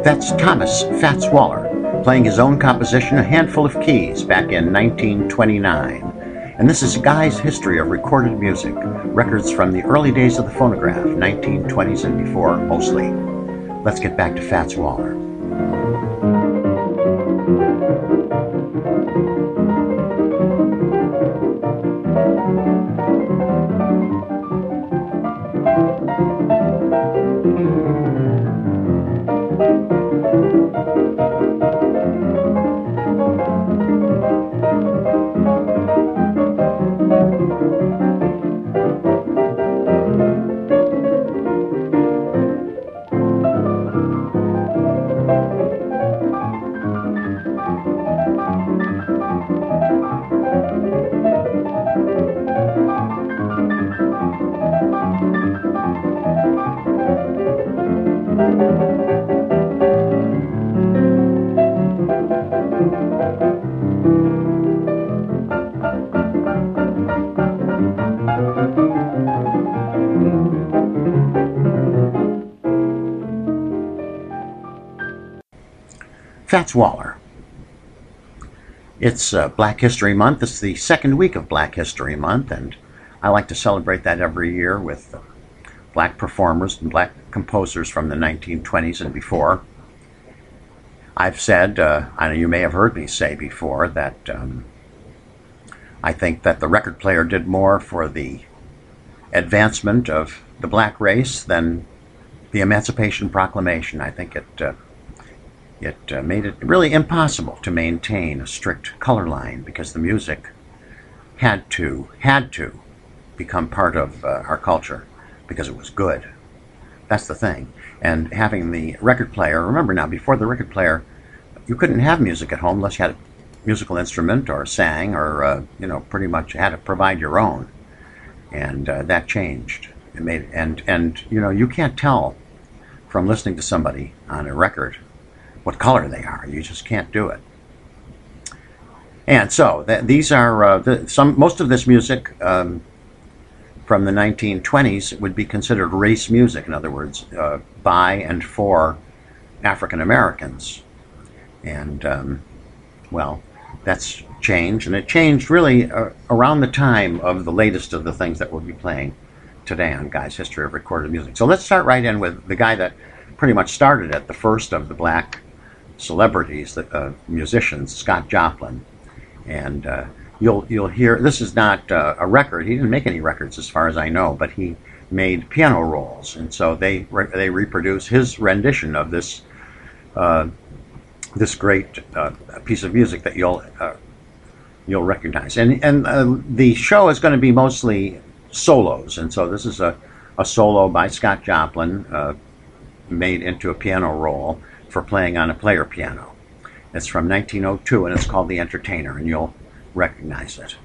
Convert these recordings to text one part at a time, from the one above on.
That's Thomas Fats Waller playing his own composition, A Handful of Keys, back in 1929. And this is Guy's history of recorded music, records from the early days of the phonograph, 1920s and before mostly. Let's get back to Fats Waller. Fats Waller. It's Black History Month. It's the second week of Black History Month, and I like to celebrate that every year with black performers and black composers from the 1920s and before. I've said, I know you may have heard me say before, that I think that the record player did more for the advancement of the black race than the Emancipation Proclamation. I think it made it really impossible to maintain a strict color line because the music had to become part of our culture because it was good. That's the thing. And having the record player, remember now, before the record player, you couldn't have music at home unless you had a musical instrument or sang or, pretty much had to provide your own. And that changed. It made, and you can't tell from listening to somebody on a record what color they are. You just can't do it. And so these are most of this music from the 1920s would be considered race music. In other words, by and for African Americans. And that's changed, and it changed really around the time of the latest of the things that we'll be playing today on Guy's History of Recorded Music. So let's start right in with the guy that pretty much started it, the first of the black celebrities, musicians, Scott Joplin. And you'll hear, this is not a record. He didn't make any records as far as I know, but he made piano rolls, and so they reproduce his rendition of this this great piece of music that you'll recognize. And the show is going to be mostly solos, and so this is a solo by Scott Joplin made into a piano roll for playing on a player piano. It's from 1902, and it's called The Entertainer, and you'll recognize it.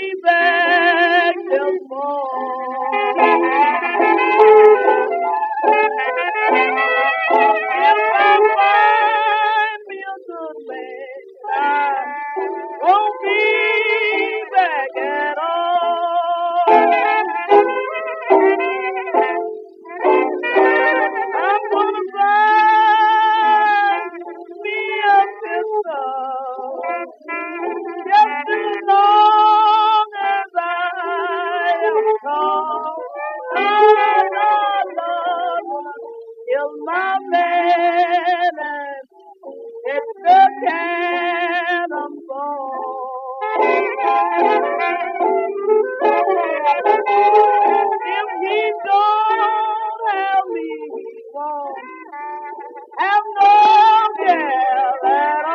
back till fall. If I find me a good man, I won't be back at all. I'm gonna find me a sister, just as long as I am tall. I love is my man, and it's the cannonball. If he don't have me, he won't have no girl at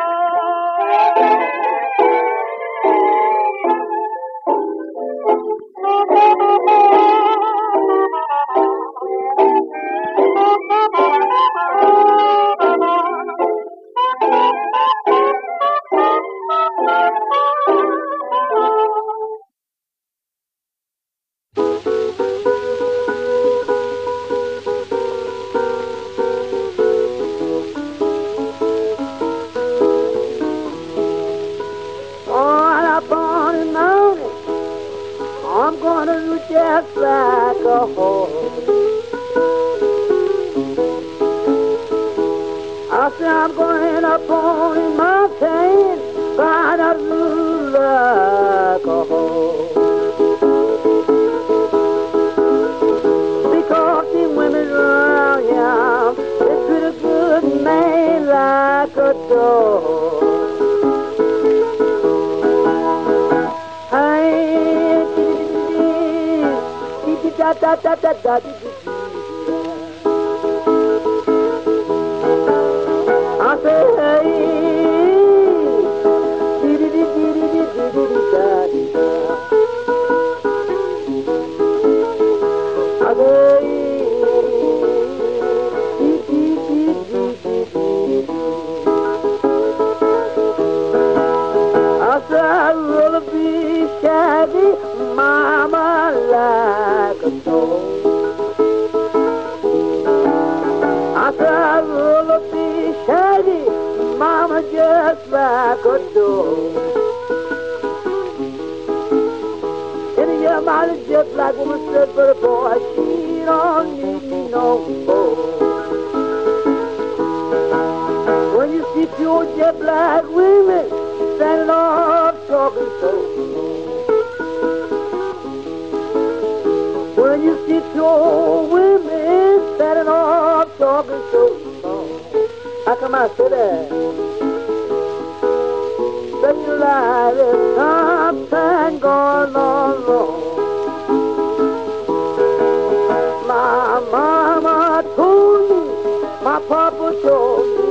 I'm gonna do just like a horse. I say I'm gonna end up on in mountain, gonna do like a horse. Because the women around here, they treat a good man like a dog. Da da da da da da. I say hey, dee dee dee dee dee dee dee da dee da. I say dee dee dee dee dee dee. I say I'd rather be shaggy, mama, like a dog. I said I'd rather be shaggy, mama, just like a dog. In the year, mine is just like woman said, but boy, she don't need me no more. When you see pure jet black women standing off talking so. When you see pure women standing off talking so long, how come I say that? That you lie, there's something going on wrong. My mama told me, my papa told me.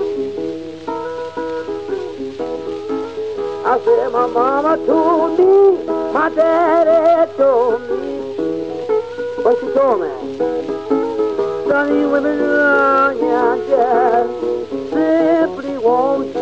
I said my mama told me, my daddy told me. What she told me? Some of these women around here just simply won't you.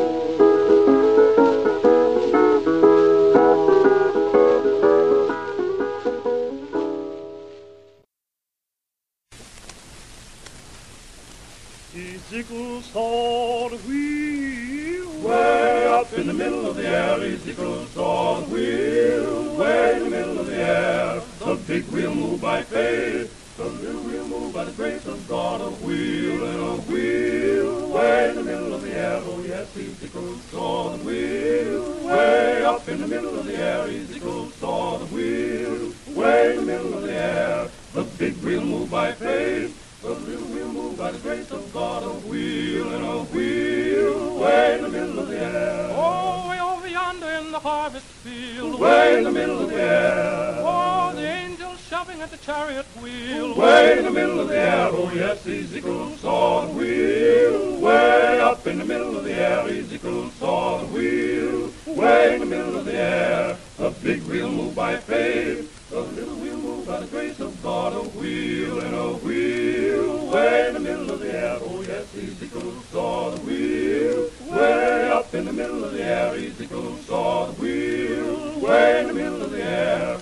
The sickle saw the wheel way up in the middle of the air. The sickle saw the wheel way in the middle of the air. The big wheel moved by faith, the little wheel moved by the grace of God. A wheel and a wheel way in the middle of the air. Oh yes, Ezekiel saw the wheel way up in the middle of the air. Ezekiel saw the wheel way in the middle of the air. The big wheel moved by faith, the little wheel moved by the grace of God. A wheel and a wheel way in the middle of the air. Oh, way over yonder in the harvest field, Way in the middle of the air. oh, the angels shopping at the chariot wheel, Way in the middle of the air. Oh yes, Ezekiel saw the wheel way up in the middle of the air. Ezekiel saw the wheel way in the middle of the air. The big wheel moved by faith, the little wheel moved by the grace of God. A wheel and a wheel way in the middle of the air. Oh yes, Ezekiel saw the wheel way up in the middle of the air. Ezekiel saw the wheel way in the middle of the air.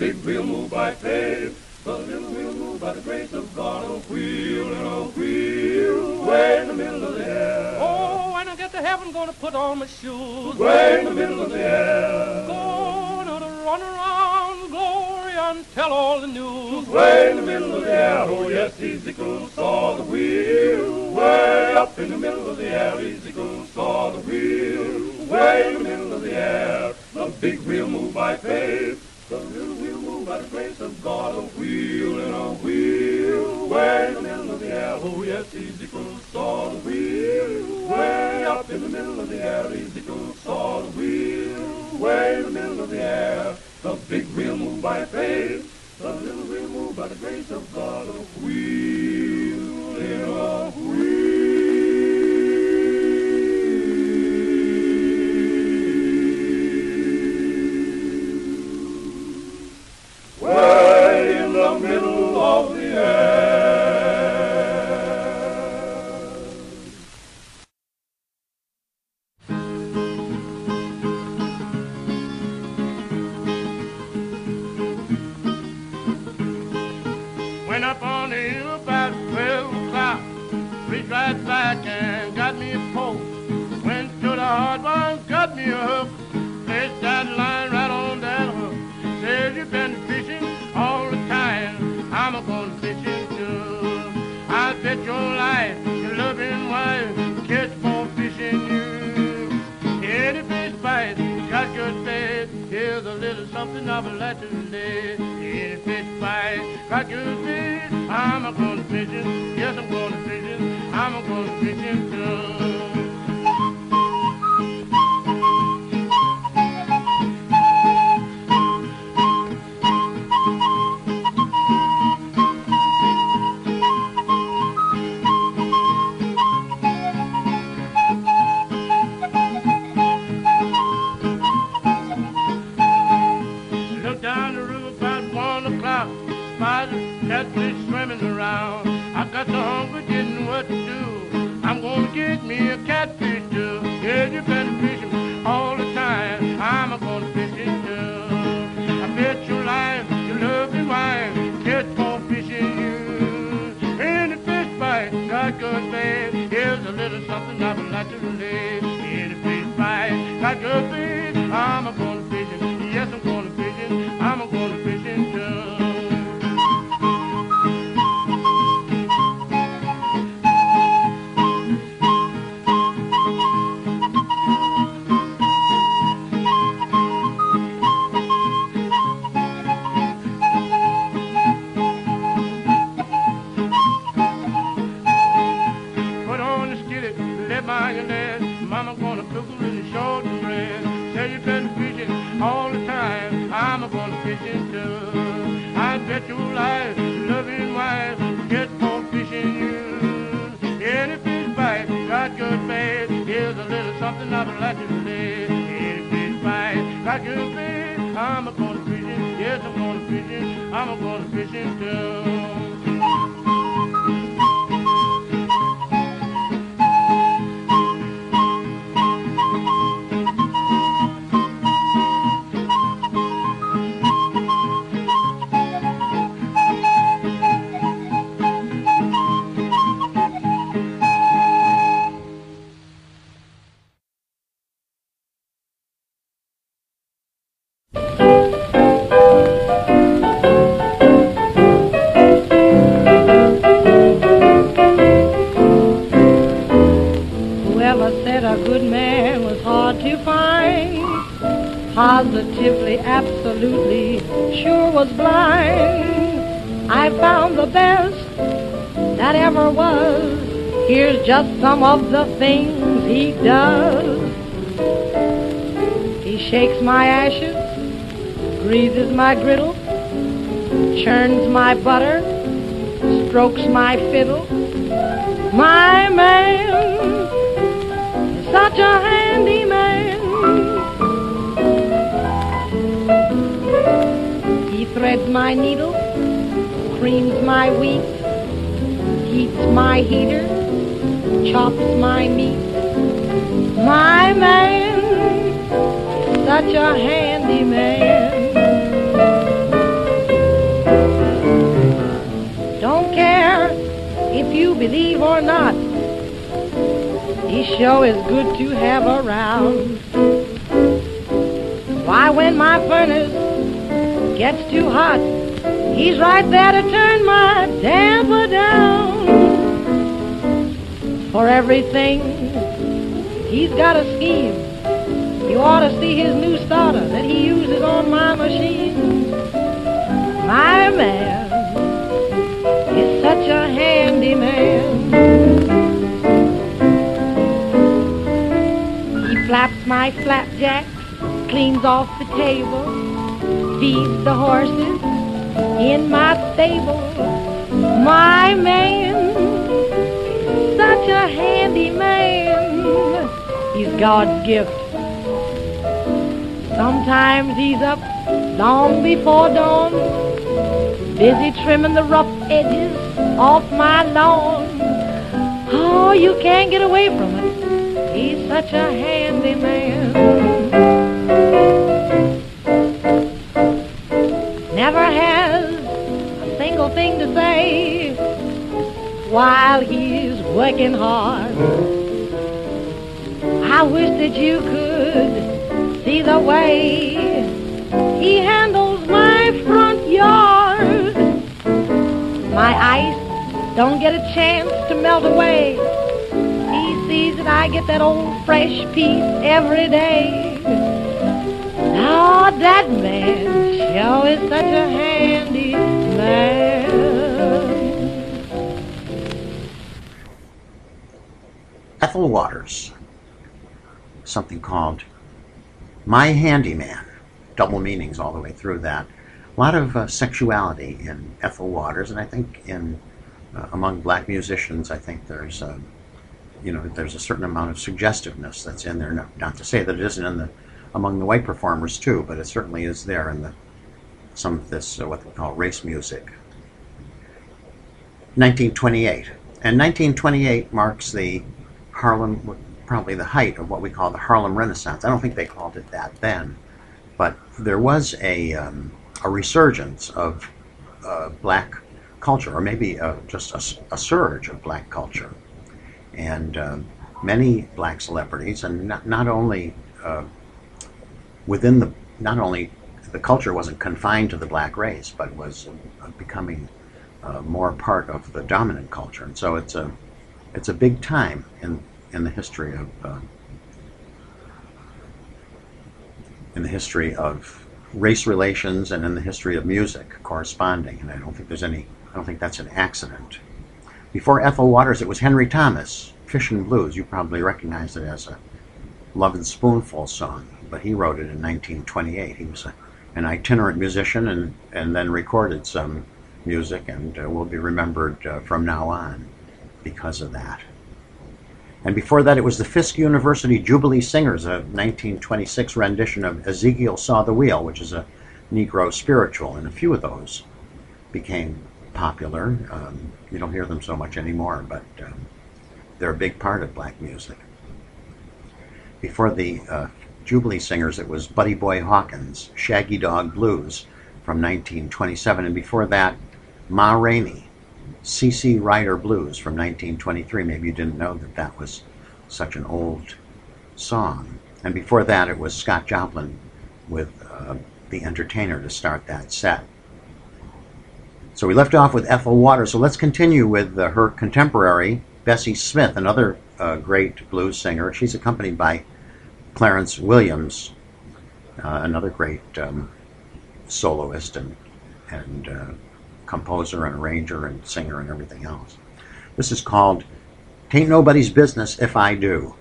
big wheel move by faith, the little wheel move by the grace of God. A wheel and a wheel, way in the middle of the air. Oh, when I get to heaven, gonna put on my shoes. Way in the middle of the air. Gonna run around glory and tell all the news. Way in the middle of the air. Oh yes, Ezekiel saw the wheel. Way up in the middle of the air. Ezekiel saw the wheel. Way in the middle of the air. The big wheel moved by faith, the little wheel moved by the grace of God. A wheel and a wheel, way in the middle of the air. Oh yes, Ezekiel saw the wheel. Way up in the middle of the air. Ezekiel saw the wheel. Way in the middle of the air. The big wheel moved by faith, the little wheel moved by the grace of God. A wheel and a wheel. Way in the middle of the air. Went up on the hill about 12 o'clock, reached right back and got me a pole. Went to the hard one, got me a hook, placed that line right on that hook. Said you've been fishing all the time, I'm a-gonna fishing too. I bet your life, your loving wife, catch more fishing you. Any fish bite, got good bait, here's a little something I would like to lay. Any fish bite, got good bait, I'm a-gonna fishing, yes I'm gonna fishing, I'm a-gonna fishing too. Catfish swimming around. I got so hungry, didn't know what to do. I'm gonna get me a catfish too. Yeah, you've been fishing all the time, I'm gonna fish it too. I bet your life, your loving wife, catch more fish in you. Any fish bite, got good bait, here's a little something I would like to lay. Any fish bite, got good bait, I'm gonna fish it. Yes, I'm gonna fish it, I'm gonna fish it too. Mama gonna cook a little short and bread. Say you've been fishing all the time, I'm gonna fishing too. I bet your life, loving wife, get more fishing you. Any fish bite, got good bait, here's a little something I would like to say. Any fish bite, got good bait, I'm gonna fishing, yes I'm gonna fishing, I'm gonna fishing too. Positively, absolutely, sure was blind. I found the best that ever was. Here's just some of the things he does. He shakes my ashes, greases my griddle, churns my butter, strokes my fiddle. My man, such a handy man. Threads my needle, creams my wheat, heats my heater, chops my meat. My man, such a handy man. believe or not, he sure is good to have around. Why, when my furnace gets too hot, he's right there to turn my damper down. For everything, he's got a scheme. You ought to see his new starter that he uses on my machine. My man is such a handy man. He flaps my flapjacks, cleans off the table, feeds the horses in my stable. My man, such a handy man. He's God's gift. Sometimes he's up long before dawn, busy trimming the rough edges off my lawn. Oh, you can't get away from it. He's such a handy man. Never has a single thing to say while he's working hard. I wish that you could see the way he handles my front yard. My ice don't get a chance to melt away. He sees that I get that old fresh piece every day. Oh, that man sure is such a handy man. Ethel Waters, something called My Handyman. Double meanings all the way through that. A lot of sexuality in Ethel Waters, and I think in among black musicians, I think there's there's a certain amount of suggestiveness that's in there. Not to say that it isn't among the white performers too, but it certainly is there in some of this what we call race music. 1928, and 1928 marks the Harlem, probably the height of what we call the Harlem Renaissance. I don't think they called it that then, but there was a resurgence of black culture, or maybe just a surge of black culture, and many black celebrities, and not only the culture wasn't confined to the black race, but was becoming more part of the dominant culture, and so it's a big time in the history of race relations, and in the history of music corresponding. And I don't think that's an accident. Before Ethel Waters, it was Henry Thomas, Fishin' Blues. You probably recognize it as a Lovin' Spoonful song, but he wrote it in 1928. He was an itinerant musician and then recorded some music, and will be remembered from now on because of that. And before that, it was the Fisk University Jubilee Singers, a 1926 rendition of Ezekiel Saw the Wheel, which is a Negro spiritual, and a few of those became popular. You don't hear them so much anymore, but they're a big part of black music. Before the Jubilee Singers, it was Buddy Boy Hawkins, Shaggy Dog Blues from 1927, and before that, Ma Rainey, C.C. Ryder Blues from 1923. Maybe you didn't know that was such an old song. And before that, it was Scott Joplin with The Entertainer to start that set. So we left off with Ethel Waters, so let's continue with her contemporary, Bessie Smith, another great blues singer. She's accompanied by Clarence Williams, another great soloist and composer and arranger and singer and everything else. This is called "Tain't Nobody's Business If I Do."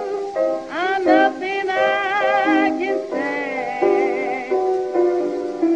Nothing I can say.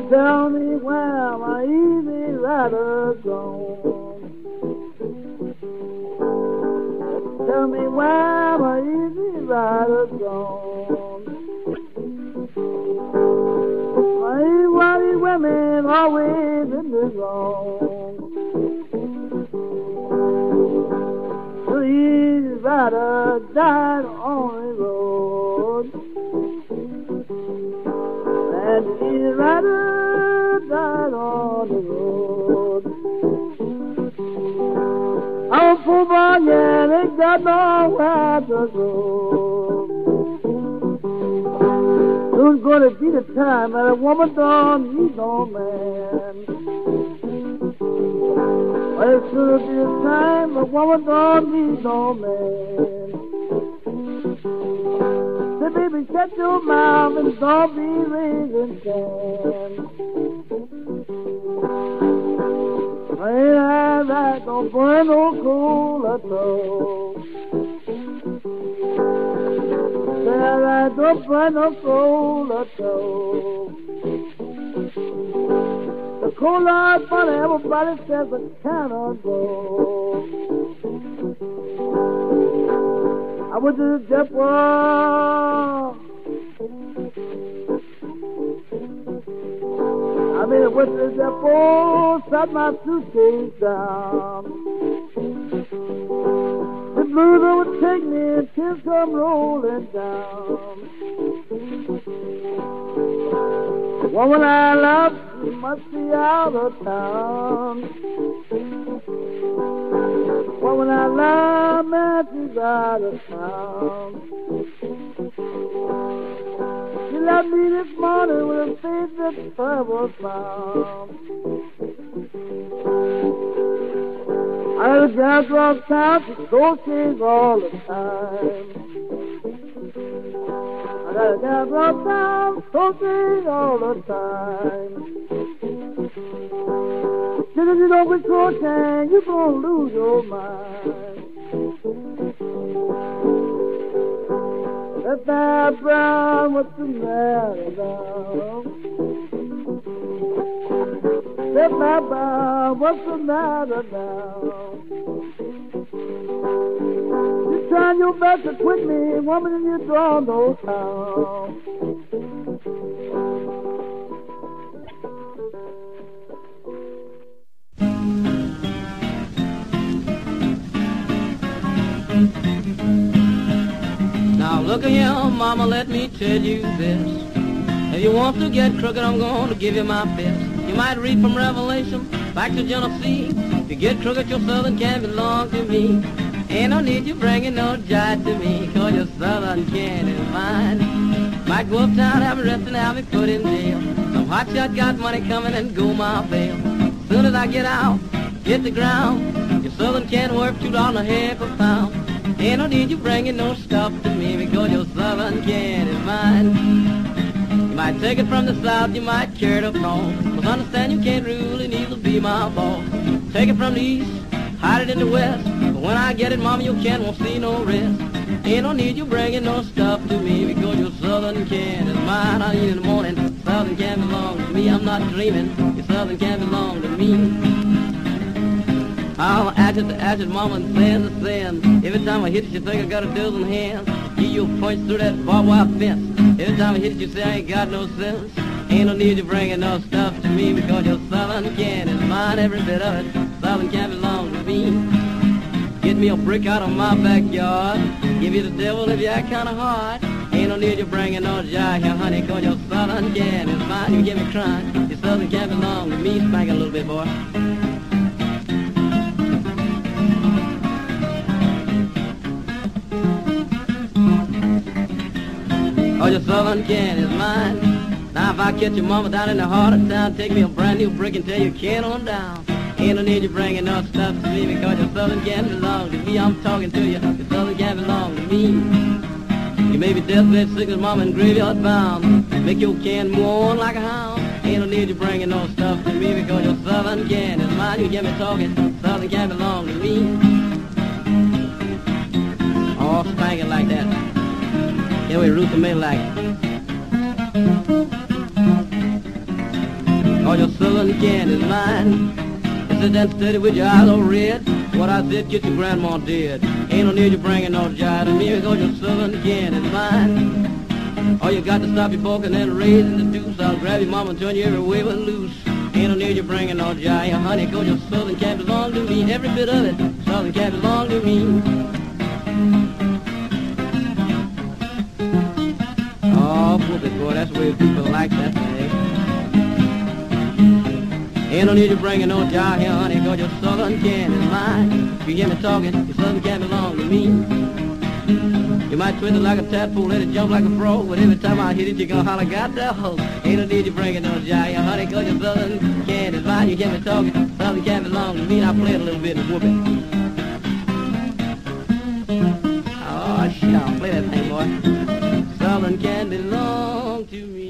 tell me where my easy rider gone. Tell me where my easy rider gone. My white women always in the wrong. The easy rider died on the road. And the easy rider died on the road. I'm poor boy, yeah, they got nowhere to go. Soon's gonna be the time that a woman don't need no man. Well, it's gonna be the time a woman don't need no man. Say, baby, shut your mouth and don't be raising can. Ain't I right, don't burn no coal at all. Say I right, don't burn no coal at all. The coal out funny, everybody says it cannot go. I went to the depot. I went to the depot, sat my suitcase down. The blues overtake me and tears come rolling down. The woman I love, she must be out of town. The woman I love, man, she's out of town. She left me this morning with a face that's terrible found. I had a gal across town, she crochets all the time. I got a gal across town, crochets all the time. She said, if you don't quit crocheting, you're gonna lose your mind. That bad brown, what's the matter now? That bad brown, what's the matter now? You're trying your best to quit me, woman, and you draw no sound. Now look here, mama, let me tell you this. If you want to get crooked, I'm going to give you my fist. You might read from Revelation back to Genesis. If you get crooked, your southern can belong to me. Ain't no need you bringing no jive to me, 'cause your southern can is mine. Might go uptown, have me arrested, have me put in jail. Some hotshot got money coming and go my bail. Soon as I get out, hit the ground, your southern can worth $2 a half a pound. Ain't no need you bringing no stuff to me, because your southern can is mine. You might take it from the south, you might carry it up north, but understand you can't rule and neither be my boss. Take it from the east, hide it in the west, but when I get it, mama, your can won't see no rest. Ain't no need you bringing no stuff to me, because your southern can is mine. I eat in the morning, southern can belong to me. I'm not dreaming, your southern can belong to me. I'll atchit the atchit, mama, and sand the sand. Every time I hit you, think I got a dozen hands. Give you a punch through that barbed wire fence. Every time I hit you, say I ain't got no sense. Ain't no need you bringing no stuff to me, because your southern can is mine, every bit of it. Southern can belong to me. Get me a brick out of my backyard. Give you the devil if you act kind of hard. Ain't no need you bringing no jive here, honey, 'cause your southern can is mine. You get me crying, your southern can belong to me. Spank it a little bit, boy. Oh, your southern can is mine. Now if I catch your mama down in the heart of town, take me a brand new brick and tear your can on down. Ain't no need you bringing no stuff to me, because your southern can belong to me. I'm talking to you, your southern can belong to me. You may be deathbed sick as mama and graveyard bound. Make your can move on like a hound. Ain't no need you bringing no stuff to me, because your southern can is mine. You get me talking, southern can belong to me. Oh, spank it like that. Yeah, we root the middle like it. cause your southern candy's mine. You sit there steady with your eyes all red. What I said, get your grandma dead. Ain't no need you bringing no jive to me, cause your southern candy's mine. All you got to stop your poking and raising the deuce. I'll grab your mama and turn you every way but loose. Ain't no need you bringing no jive, honey, cause your southern candy belong to me. Every bit of it, southern candy belong to me. Oh, whoopie, boy, that's the way people like that thing. Ain't no need you bringing no jive here, honey, cause your southern candy's mine. If you hear me talking, your southern candy belong to me. You might twist it like a tadpole, let it jump like a frog, but every time I hit it, you're gonna holler, got that hoe. Ain't no need you bringing no jive, honey, cause your southern candy's mine. You get me talking, southern candy belong to me, and I play it a little bit and whoop it. Oh, shit, I'll play that thing, boy. Southern candy belong to me.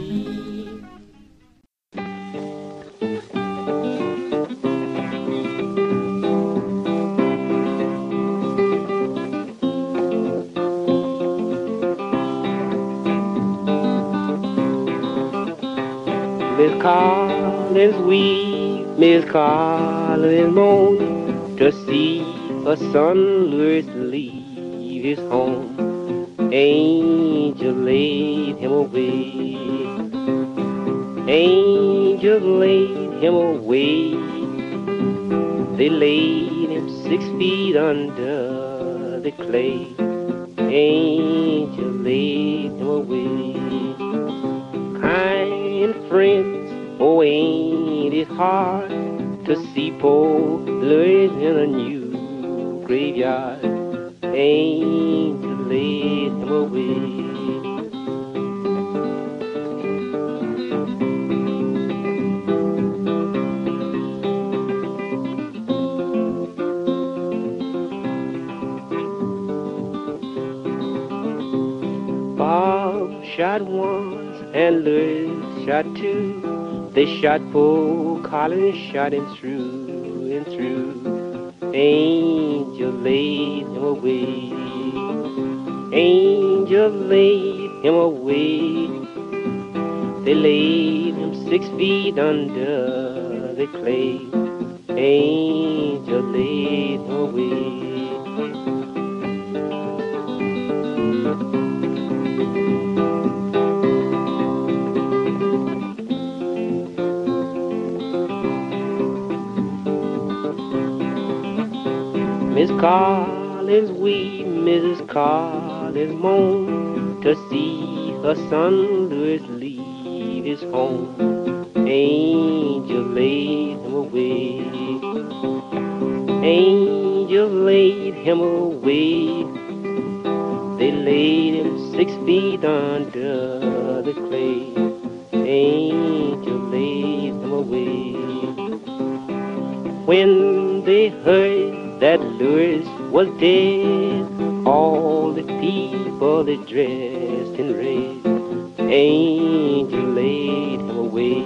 Miss Collins weep, Miss Collins moan, to see her son Louis leave his home. Angel laid him away, angel laid him away. They laid him 6 feet under the clay. Angel laid him away. Kind friends, oh ain't it hard to see poor Louis in a new graveyard. Angel laid him away. Bob shot once and Louis shot two. They shot poor Collins, shot him through and through. Angel laid him away. Angel laid him away. They laid him 6 feet under the clay. Angel laid him away. Miss Collins weep, Mrs. Collins moan, to see her son Louis leave his home. Angel laid him away. Angel laid him away. They laid him 6 feet under the clay. Angel laid him away. When they heard that Louis was dead, all the people they dressed in red. Angel laid him away.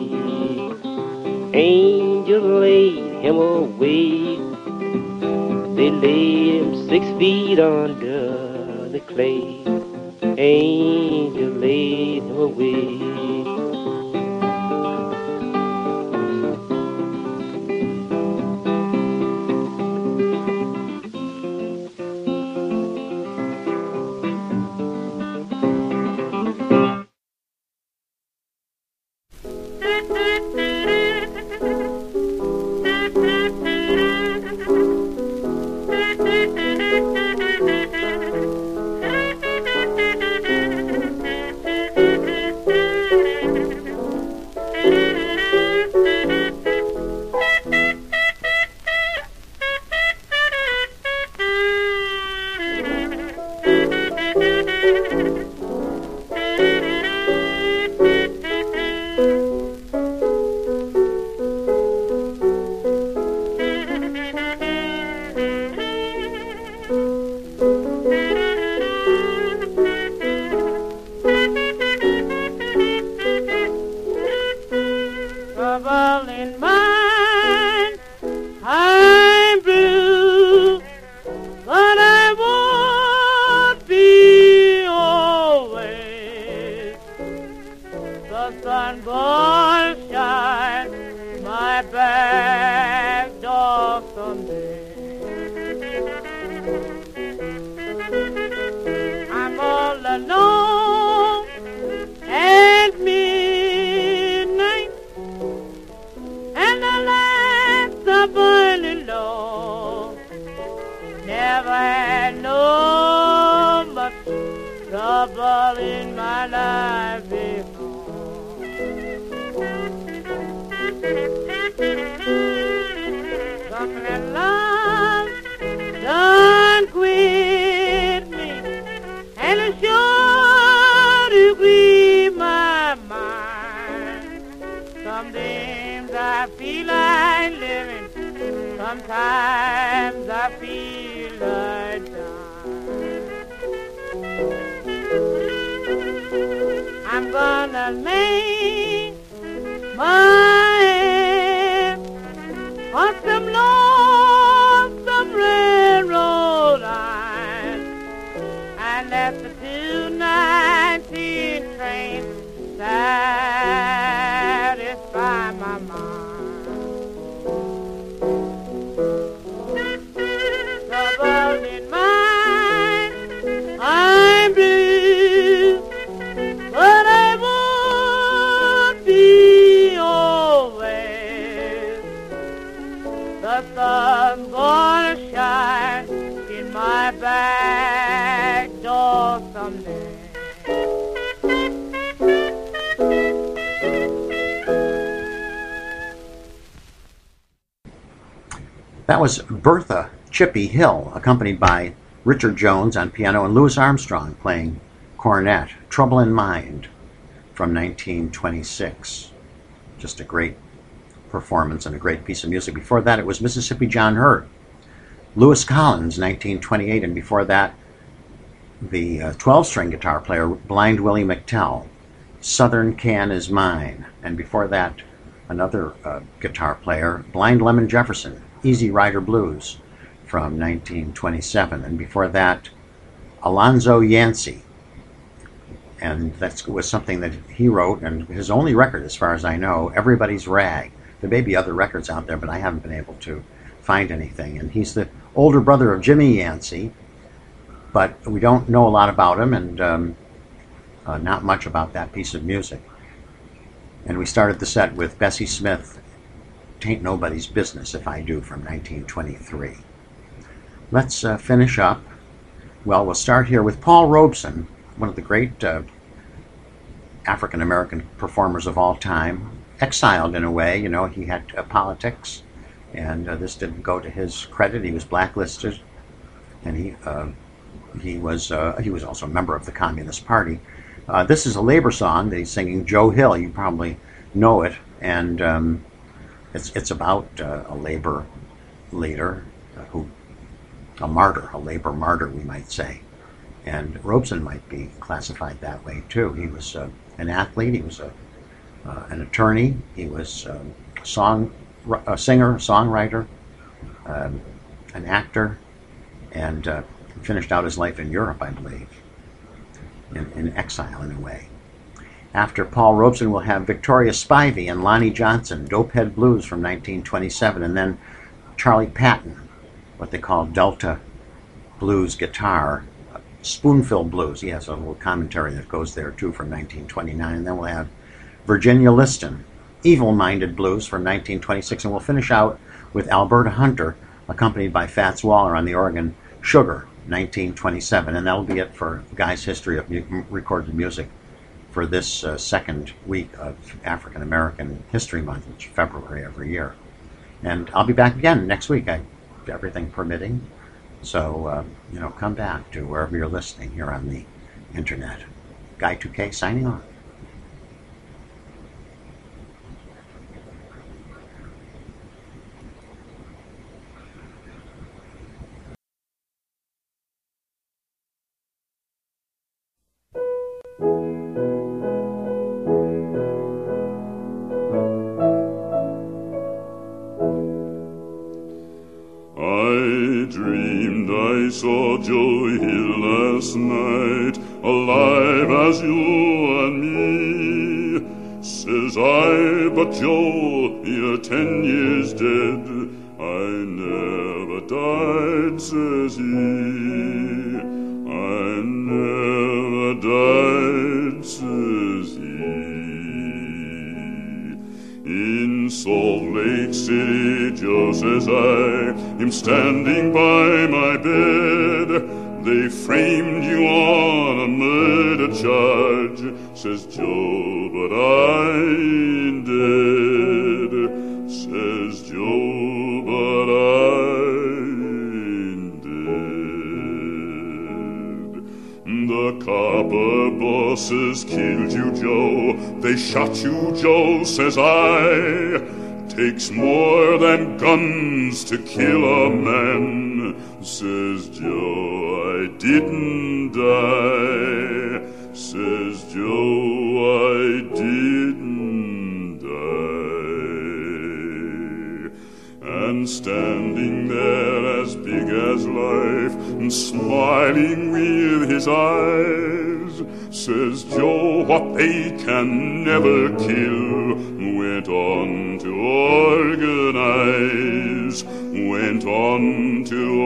Angel laid him away. They laid him 6 feet under the clay. Angel laid him away. Trouble in mind, I'm blue, but I won't be always. The sun will shine my back door someday. I'm all alone at midnight, and the lights are burning low. Never had no much trouble in my life before. Something that love done quit me, and it sure to grieve my mind. Some days I feel like living, sometimes I feel like dying. I'm gonna lay my head on some lonesome railroad line, and let the 219 train satisfy my mind. Trouble in mind, I'm blue, but I won't be always. The sun's gonna shine in my back door someday. That was Bertha Chippy Hill, accompanied by Richard Jones on piano and Louis Armstrong playing cornet. Trouble in Mind from 1926. Just a great performance and a great piece of music. Before that, it was Mississippi John Hurt. Lewis Collins, 1928, and before that, the 12-string guitar player, Blind Willie McTell, Southern Can Is Mine. And before that, another guitar player, Blind Lemon Jefferson, Easy Rider Blues from 1927. And before that, Alonzo Yancey. And that was something that he wrote, and his only record, as far as I know, Everybody's Rag. There may be other records out there, but I haven't been able to find anything. And he's the older brother of Jimmy Yancey, but we don't know a lot about him, and not much about that piece of music. And we started the set with Bessie Smith, Tain't Nobody's Business If I Do, from 1923. Let's finish up. Well, we'll start here with Paul Robeson, one of the great African-American performers of all time. Exiled in a way, you know, he had politics, and this didn't go to his credit. He was blacklisted, and he was also a member of the Communist Party. This is a labor song that he's singing, Joe Hill. You probably know it, and it's about a labor leader, a labor martyr, we might say. And Robeson might be classified that way too. He was an athlete. He was an attorney. He was a singer, songwriter, an actor, and finished out his life in Europe, I believe, in exile in a way. After Paul Robeson, we'll have Victoria Spivey and Lonnie Johnson, Dopehead Blues from 1927, and then Charlie Patton, what they call Delta Blues guitar, Spoonful Blues. He has a little commentary that goes there too from 1929, and then we'll have Virginia Liston, Evil Minded Blues from 1926, and we'll finish out with Alberta Hunter, accompanied by Fats Waller on the organ, Sugar, 1927, and that'll be it for Guy's History of Recorded Music for this second week of African American History Month, which is February every year. And I'll be back again next week, everything permitting. So, come back to wherever you're listening here on the internet. Guy 2K signing off. I saw Joe Hill last night, alive as you and me. Says I I, but Joe, you're 10 years dead. I never died, says he. I never died, says he. In Salt Lake City, Joe says I am standing by my bed. They framed you on a murder charge, says Joe, but I ain't dead. Says Joe, but I ain't dead. The copper bosses killed you, Joe. They shot you, Joe, says I. Takes more than guns to kill a man, says Joe, I didn't die. Says Joe, I didn't die. And standing there as big as life, and smiling with his eyes, says Joe, what they can never kill, went on to organize, went on to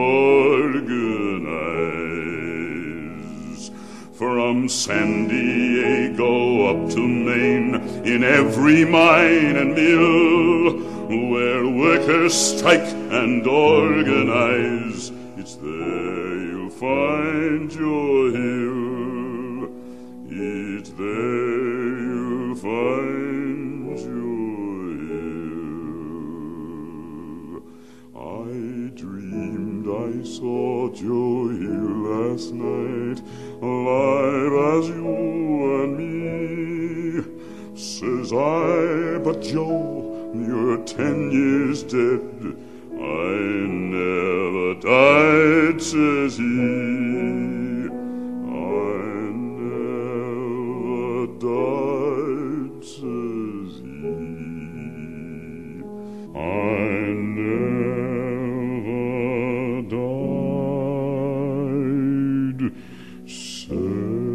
organize. From San Diego up to Maine, in every mine and mill, where workers strike and organize, it's there you'll find your hill. It's there you'll find your hill. I dreamed I saw Joe Hill last night, alive as you and me. Says I, but Joe, you're 10 years dead. I never died, says he. Died, says he. I never died, says he.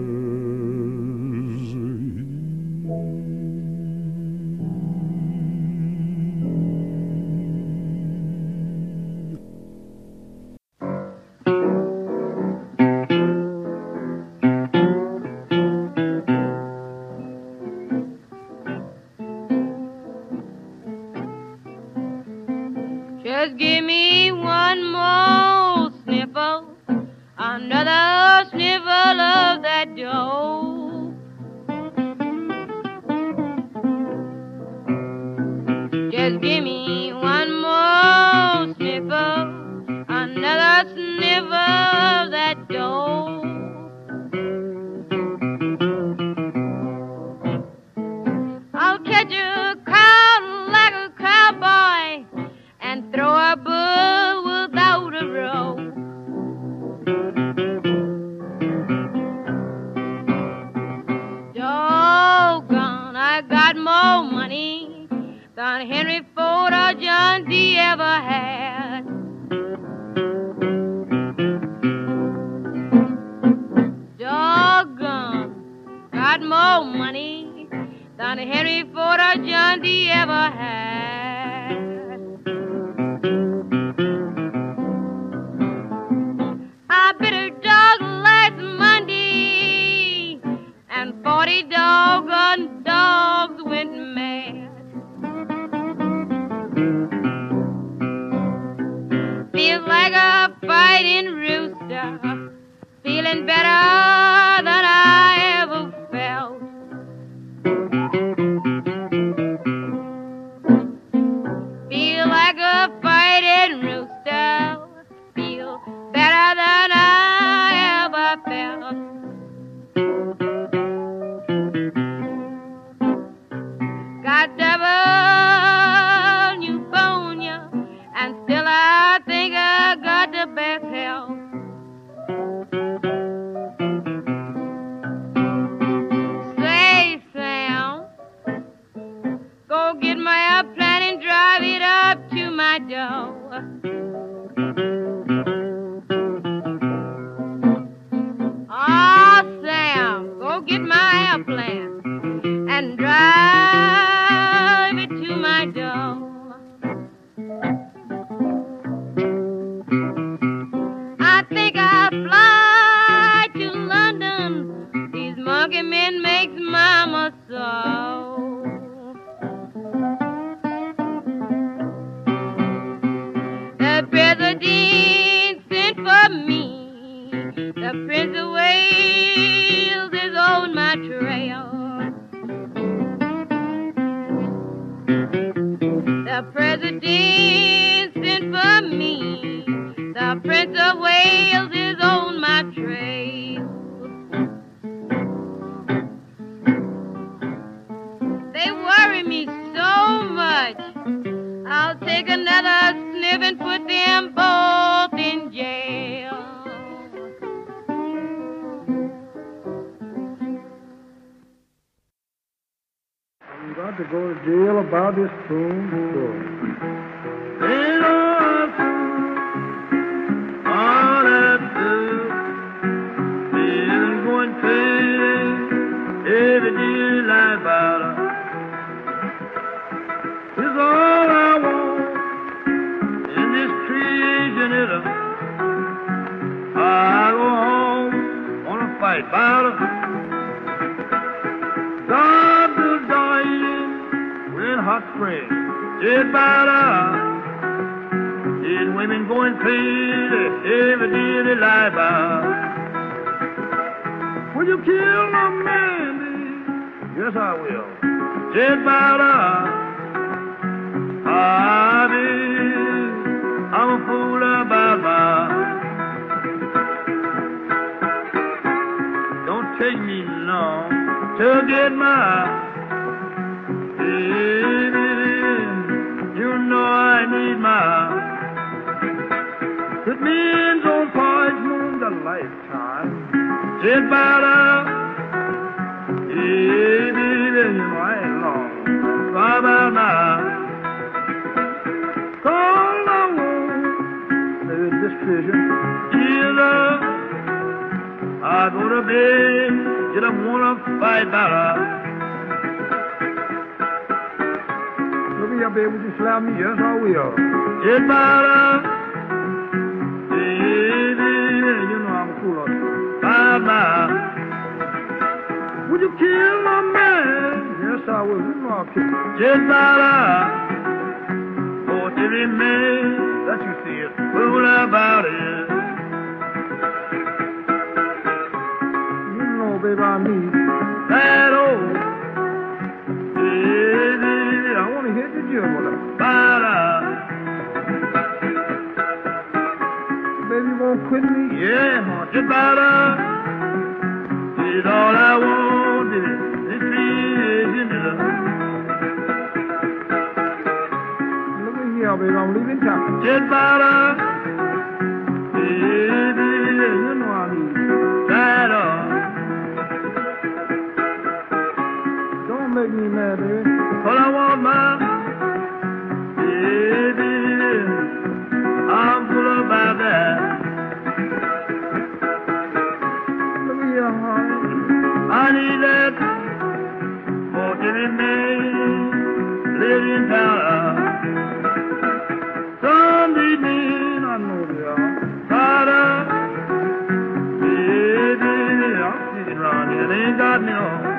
Just give me one more sniffle, another sniffle of that dough. Just give me one more sniffle, another sniffle of that dough. I'll catch a crowd like a cowboy and throw a bull without a row. Doggone, I got more money than Henry Ford or John D. ever had. Doggone, got more money than Henry Ford or John D. ever had. I bit a dog last Monday, and 40 doggone dogs went mad. Feels like a fighting rooster, feeling better than I ever felt. Feel like a fighting rooster, feel better than I ever felt. Got double pneumonia, and still I think I got the best health. Say, Sam, go get my airplane and drive it up to my door. Oh, Sam, go get my airplane and drive door. I think I'll fly to London. These monkey men makes mama so. The president sent for me. The Prince of Wales is on my trail. The president sent for me. The Prince of Wales is on my trail. They worry me so much. I'll take another sniff and put them both in jail. You got to go to jail about this spoon story. Ain't all that do is going crazy every day like butter. Is all I want in this creation is I go home wanna fight butter. God will dying when hot spring is butter. Is women going crazy every day they lie about. Will you kill my man? Yes, I will. Just butter. I'm a fool about my. Don't take me long to get my. You know I need my. Put me in on poison the lifetime. Just butter. You know I ain't long. Bye bye now. I go to bed, you don't wanna fight better. Look here, baby, would you slap me? Yes, I will. It's better. You know I'm cool on bye. Would you kill my man? Yes, I will. You know I'll kill him. It's better. For every man that you see is fool about it. Baby, I need that old. I want to hit the gym with her. Baby, you won't quit me? Yeah, just better. It's all I want. It's creation. Look at here, baby, I'm leaving town. Just better. You know I need that old. Make me mad, baby. All I want, my baby, I'm full about that. Look at here, honey. I need that for every man living in town. Some need me, I know they are. Baby, I'm sitting around here, they ain't got me on.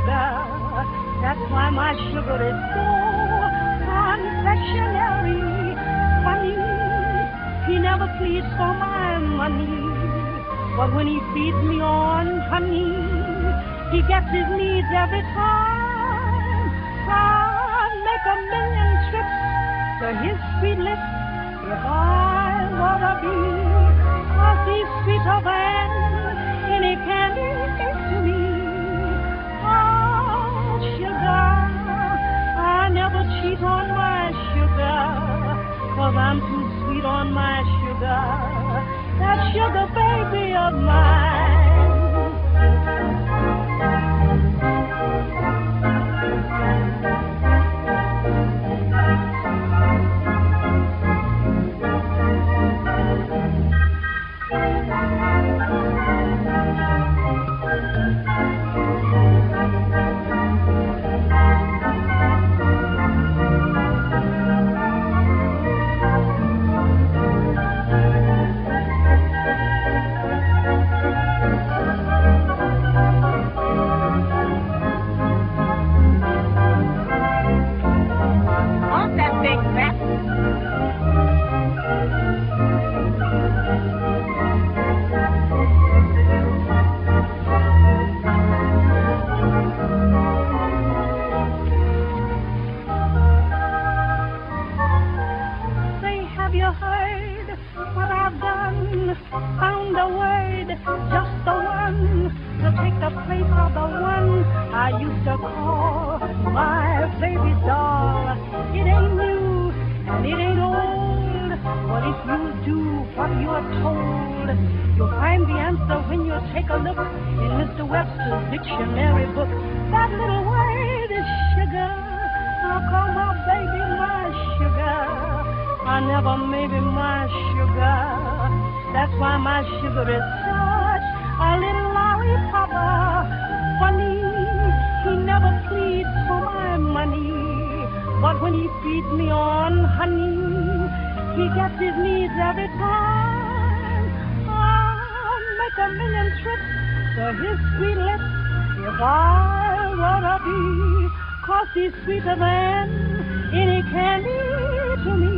sugar. That's why my sugar is so confectionery. Funny, he never pleads for my money. But when he feeds me on honey, he gets his needs every time. I'd make a million trips to his sweet lips if I were to be. 'Cause he's sweeter than any candy to me. Oh, sugar, I never cheat on my sugar, 'cause I'm too sweet on my sugar. That sugar baby of mine. Found a word, just the one, to take the place of the one I used to call my baby doll. It ain't new and it ain't old, but if you do what you're told, you'll find the answer when you take a look in Mr. Webster's dictionary book. That little word is sugar. I'll call my baby my sugar. I never made him my sugar. That's why my sugar is such a little lollipop. Funny, he never pleads for my money, but when he feeds me on honey, he gets his needs every time. I'll make a million trips to his sweet lips if I were to be, 'cause he's sweeter than any candy to me.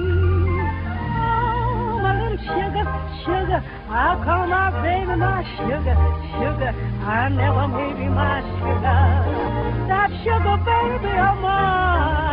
Sugar, sugar, I'll call my baby my sugar, sugar. I never made him my sugar. That sugar baby of mine.